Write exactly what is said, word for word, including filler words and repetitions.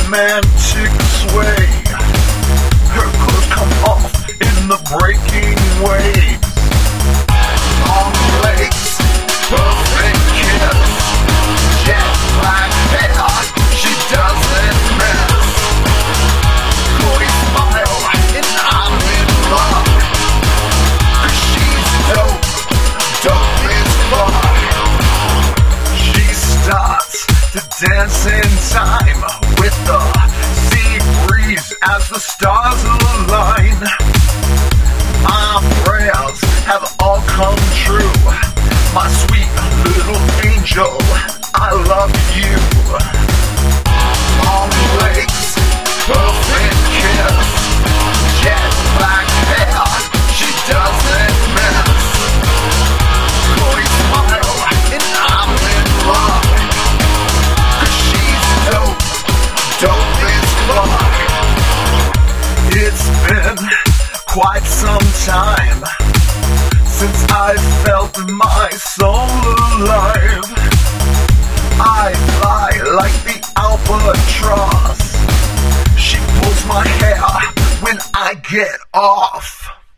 romantic sway. Her clothes come off in the breaking waves. Long legs, perfect kiss, jet black hair, she doesn't miss. Coy smile and I'm in love, 'cause she's dope, dope as fuck. She starts to dance in time with the sea breeze as the stars align. Our prayers have all come true. My sweet little angel, I love you. Long legs, perfect kiss, jet black hair, she doesn't miss. Coy smile and I'm in love, 'cause she's dope, dope as fuck. It's been quite some time since I felt my soul alive. I fly like the albatross. She pulls my hair when I get off.